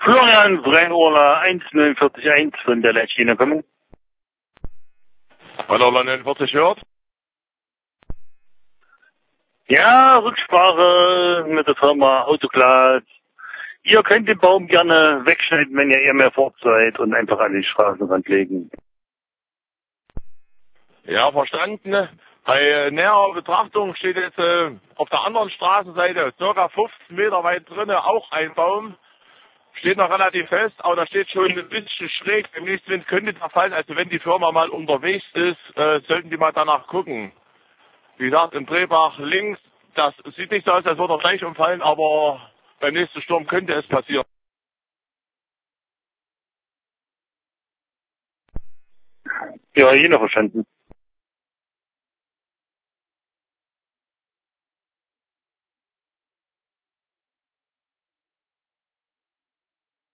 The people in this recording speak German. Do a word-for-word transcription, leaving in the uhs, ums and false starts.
Florian Brennurla eins null vier eins von der Leitlinie kommen. Brennurla neunundvierzig hört. Ja, Rücksprache mit der Firma Autoglas. Ihr könnt den Baum gerne wegschneiden, wenn ihr eher mehr fort seid und einfach an den Straßenrand legen. Ja, verstanden. Bei näherer Betrachtung steht jetzt äh, auf der anderen Straßenseite, circa fünfzehn Meter weit drinnen, auch ein Baum. Steht noch relativ fest, aber da steht schon ein bisschen schräg. Im nächsten Wind könnte der fallen. Also wenn die Firma mal unterwegs ist, äh, sollten die mal danach gucken. Wie gesagt, im Drehbach links, das sieht nicht so aus, als würde er gleich umfallen, aber beim nächsten Sturm könnte es passieren. Ja, jeder verstanden.